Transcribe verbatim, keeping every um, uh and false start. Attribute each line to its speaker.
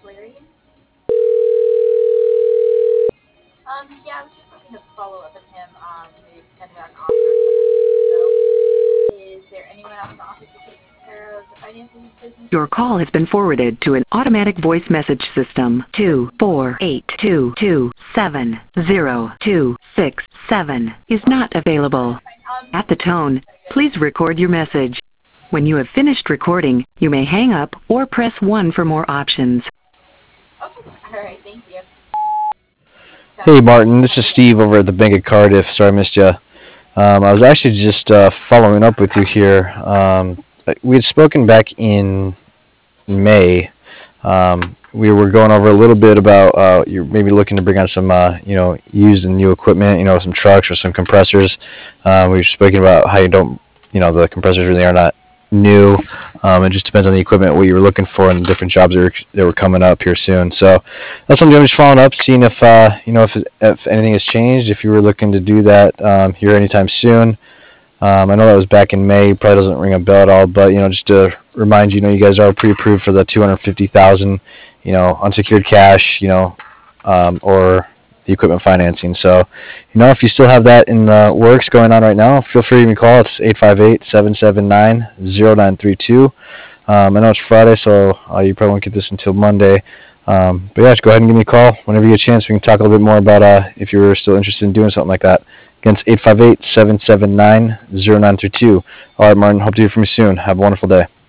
Speaker 1: is Larry. Um, yeah, I was just looking to follow up with him. Um, we extended our offer. So, is there anyone else in the office who takes care of the finances of the business?
Speaker 2: Your call has been forwarded to an automatic voice message system. two four eight two two seven zero two six seven is not available.
Speaker 1: Um,
Speaker 2: At the tone, please record your message. When you have finished recording, you may hang up or press one for more options.
Speaker 1: okay, all right, thank you.
Speaker 3: Hey Martin, this is Steve over at the Bank of Cardiff. Sorry I missed you. Um, I was actually just uh, following up with you here. Um, we had spoken back in May. Um, we were going over a little bit about uh, you're maybe looking to bring on some, uh, you know, used and new equipment, you know, some trucks or some compressors. Uh, we were speaking about how you don't, you know, the compressors really are not new. Um, it just depends on the equipment, what you were looking for, and the different jobs that were, that were coming up here soon. So that's something I'm just following up, seeing if uh, you know if if anything has changed, if you were looking to do that um, here anytime soon. Um, I know that was back in May. Probably doesn't ring a bell at all, but you know, just to remind you, you know, you guys are pre-approved for the two hundred fifty thousand, you know, unsecured cash, you know, um, or the equipment financing. So, you know, if you still have that in the works going on right now, feel free to give me a call. It's eight five eight, seven seven nine, zero nine three two. Um, I know it's Friday, so uh, you probably won't get this until Monday. Um, but yeah, just go ahead and give me a call whenever you get a chance. We can talk a little bit more about uh, if you're still interested in doing something like that. Again, it's eight five eight, seven seven nine, zero nine three two. All right, Martin, hope to hear from you soon. Have a wonderful day.